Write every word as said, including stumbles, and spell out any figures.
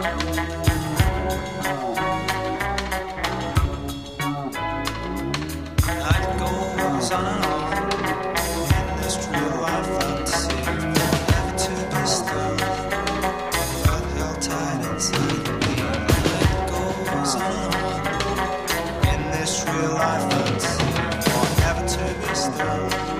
Night goes on and on in this real life fantasy, never to be still, but held tight inside the beam. Night goes on and on in this real life fantasy, never to be still.